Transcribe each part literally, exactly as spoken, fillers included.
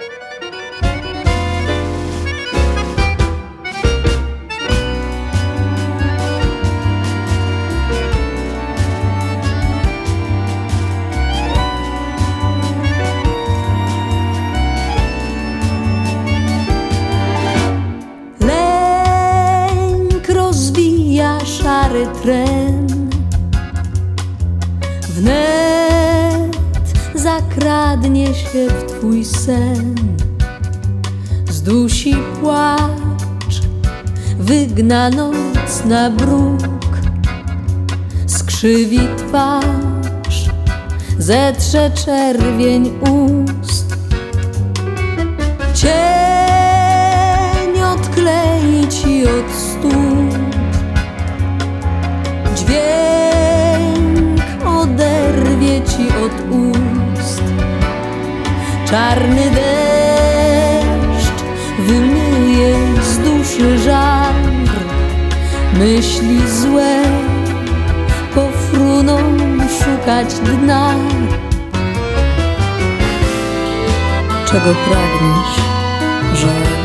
Szary tren wnet zakradnie się w twój sen, zdusi płacz, wygna noc na bruk, skrzywi twarz, zetrze czerwień ust, cień odklei ci od stóp, dźwięk oderwie ci od ust, czarny deszcz wymyje z duszy żar, myśli złe pofruną szukać dna. Czego pragniesz, Joel?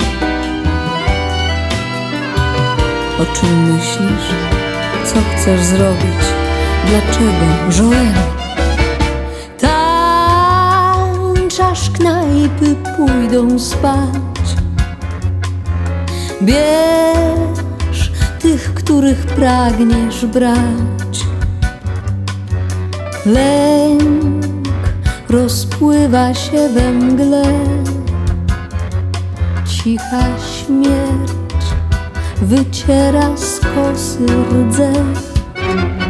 O czym myślisz? Co chcesz zrobić? Dlaczego, Joel? Tańcz, knajpy pójdą spać. Bierz tych, których pragniesz brać. Lęk rozpływa się we mgle. Cicha śmierć wyciera z kosy rdze.